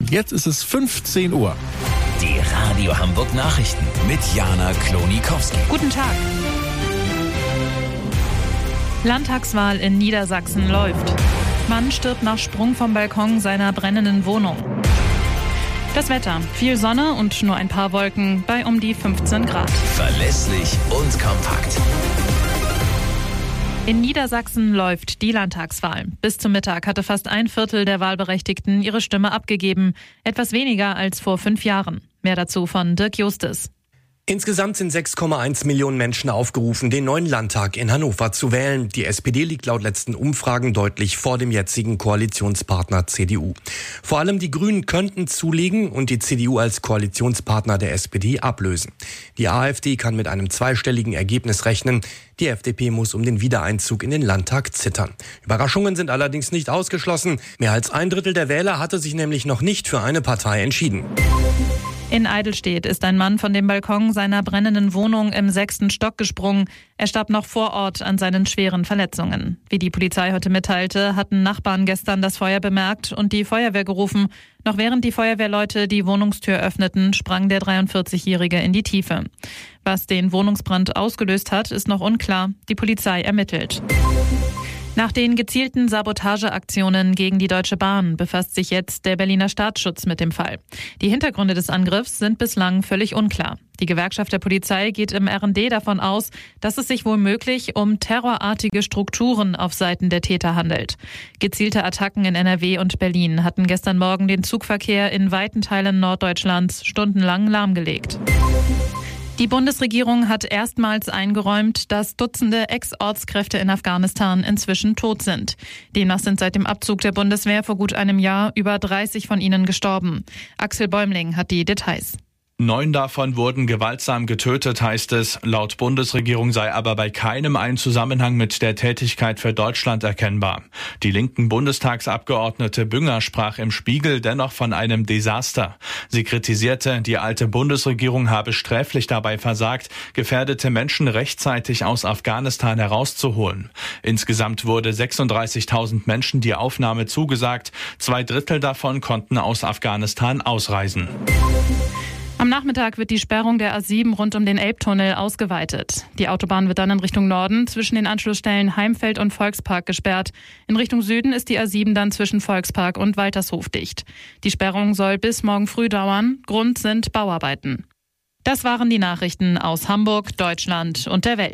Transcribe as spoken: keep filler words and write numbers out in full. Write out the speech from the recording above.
Jetzt ist es fünfzehn Uhr. Die Radio Hamburg Nachrichten mit Jana Klonikowski. Guten Tag. Landtagswahl in Niedersachsen läuft. Mann stirbt nach Sprung vom Balkon seiner brennenden Wohnung. Das Wetter: viel Sonne und nur ein paar Wolken bei um die fünfzehn Grad. Verlässlich und kompakt. In Niedersachsen läuft die Landtagswahl. Bis zum Mittag hatte fast ein Viertel der Wahlberechtigten ihre Stimme abgegeben. Etwas weniger als vor fünf Jahren. Mehr dazu von Dirk Justis. Insgesamt sind sechs Komma eins Millionen Menschen aufgerufen, den neuen Landtag in Hannover zu wählen. Die S P D liegt laut letzten Umfragen deutlich vor dem jetzigen Koalitionspartner C D U. Vor allem die Grünen könnten zulegen und die C D U als Koalitionspartner der S P D ablösen. Die AfD kann mit einem zweistelligen Ergebnis rechnen. Die F D P muss um den Wiedereinzug in den Landtag zittern. Überraschungen sind allerdings nicht ausgeschlossen. Mehr als ein Drittel der Wähler hatte sich nämlich noch nicht für eine Partei entschieden. In Eidelstedt ist ein Mann von dem Balkon seiner brennenden Wohnung im sechsten Stock gesprungen. Er starb noch vor Ort an seinen schweren Verletzungen. Wie die Polizei heute mitteilte, hatten Nachbarn gestern das Feuer bemerkt und die Feuerwehr gerufen. Noch während die Feuerwehrleute die Wohnungstür öffneten, sprang der dreiundvierzigjährige in die Tiefe. Was den Wohnungsbrand ausgelöst hat, ist noch unklar. Die Polizei ermittelt. Nach den gezielten Sabotageaktionen gegen die Deutsche Bahn befasst sich jetzt der Berliner Staatsschutz mit dem Fall. Die Hintergründe des Angriffs sind bislang völlig unklar. Die Gewerkschaft der Polizei geht im R und D davon aus, dass es sich womöglich um terrorartige Strukturen auf Seiten der Täter handelt. Gezielte Attacken in N R W und Berlin hatten gestern Morgen den Zugverkehr in weiten Teilen Norddeutschlands stundenlang lahmgelegt. Die Bundesregierung hat erstmals eingeräumt, dass Dutzende Ex-Ortskräfte in Afghanistan inzwischen tot sind. Demnach sind seit dem Abzug der Bundeswehr vor gut einem Jahr über dreißig von ihnen gestorben. Axel Bäumling hat die Details. Neun davon wurden gewaltsam getötet, heißt es. Laut Bundesregierung sei aber bei keinem ein Zusammenhang mit der Tätigkeit für Deutschland erkennbar. Die linken Bundestagsabgeordnete Bünger sprach im Spiegel dennoch von einem Desaster. Sie kritisierte, die alte Bundesregierung habe sträflich dabei versagt, gefährdete Menschen rechtzeitig aus Afghanistan herauszuholen. Insgesamt wurde sechsunddreißigtausend Menschen die Aufnahme zugesagt. Zwei Drittel davon konnten aus Afghanistan ausreisen. Am Nachmittag wird die Sperrung der A sieben rund um den Elbtunnel ausgeweitet. Die Autobahn wird dann in Richtung Norden zwischen den Anschlussstellen Heimfeld und Volkspark gesperrt. In Richtung Süden ist die A sieben dann zwischen Volkspark und Waltershof dicht. Die Sperrung soll bis morgen früh dauern. Grund sind Bauarbeiten. Das waren die Nachrichten aus Hamburg, Deutschland und der Welt.